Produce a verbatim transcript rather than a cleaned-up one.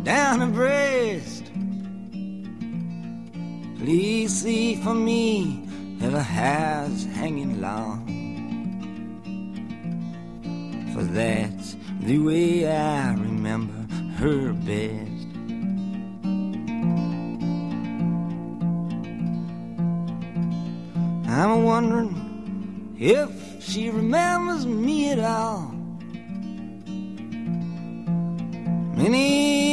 down her breast. Please see for me if her hair's hanging long, for that's the way I remember her best. I'm wondering if she remembers me at all. Many